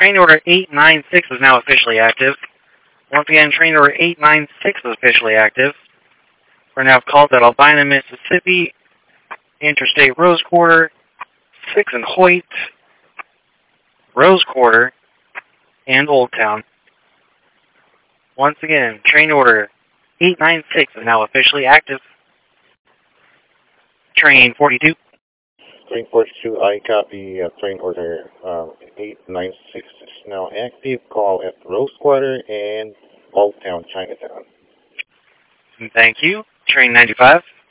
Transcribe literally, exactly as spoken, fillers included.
train order eight nine six is now officially active. Once again, train order eight nine six is officially active. We're now called at Albina, Mississippi, Interstate Rose Quarter, six and Hoyt, Rose Quarter, and Old Town. Once again, train order eight nine six is now officially active. Train forty-two. Train forty-two, I copy uh, train order um, eight nine six is now active. Call at Rose Quarter and Old Town, Chinatown. Thank you. Train ninety-five.